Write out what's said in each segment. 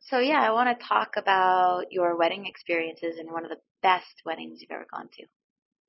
So yeah, I want to talk about your wedding experiences and one of the best weddings you've ever gone to.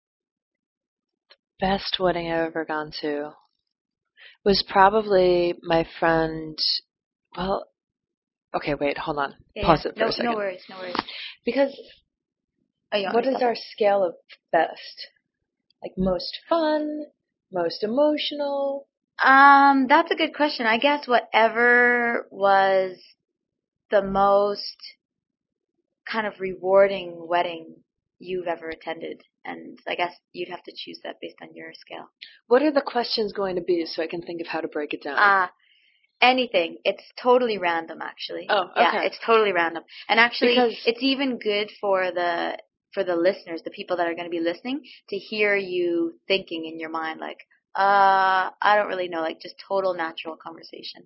Best wedding I've ever gone to was probably my friend. Well, okay, wait, hold on. Yeah, Pause it for a no, no second. worries, no worries. Because Oh, you want me what to is stop? our scale of best? Like most fun, most emotional? That's a good question. I guess whatever was the most kind of rewarding wedding you've ever attended, and I guess you'd have to choose that based on your scale. What are the questions going to be so I can think of how to break it down? Anything. It's totally random, actually. Oh, Yeah, okay. it's totally random. And actually, Because it's even good for the listeners, the people that are going to be listening, to hear you thinking in your mind, like, I don't really know, like just total natural conversation.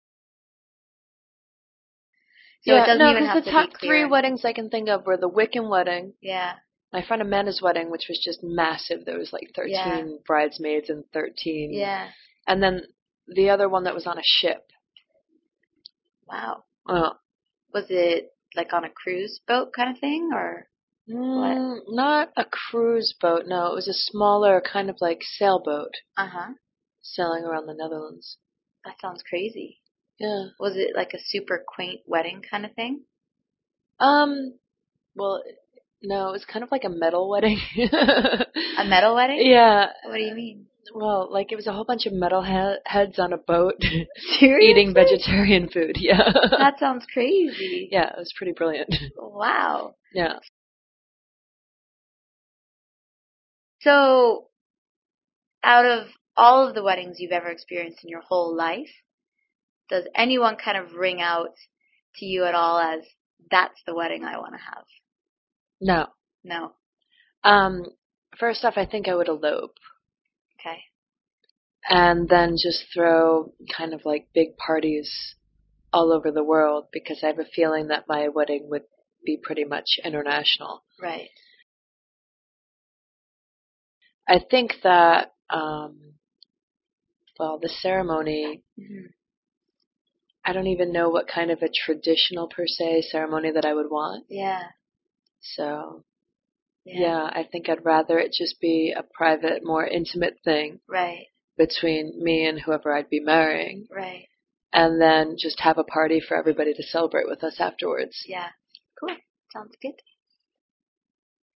So it yeah, doesn't no, even because have the to be top clear. three weddings I can think of were the Wiccan wedding, Yeah, my friend Amanda's wedding, which was just massive. There was like 13 yeah, bridesmaids and 13, yeah. and then the other one that was on a ship. Wow. Uh, Was it like on a cruise boat kind of thing, or what? Not a cruise boat, no. It was a smaller kind of like sailboat Uh-huh. sailing around the Netherlands. That sounds crazy. Yeah. Was it like a super quaint wedding kind of thing? Um, well, no, it was kind of like a metal wedding. A metal wedding? Yeah. What do you mean? Well, like it was a whole bunch of metal heads on a boat eating Seriously? vegetarian food. Yeah. That sounds crazy. Yeah, it was pretty brilliant. Wow. Yeah. So, out of all of the weddings you've ever experienced in your whole life, does anyone kind of ring out to you at all as that's the wedding I want to have? No. No. Um, First off, I think I would elope Okay. and then just throw kind of like big parties all over the world because I have a feeling that my wedding would be pretty much international. Right. I think that, well, the ceremony, Hmm. I don't even know what kind of a traditional per se ceremony that I would want. Yeah. So, Yeah. yeah, I think I'd rather it just be a private, more intimate thing Right. between me and whoever I'd be marrying, Right. and then just have a party for everybody to celebrate with us afterwards. Yeah. Cool. Sounds good.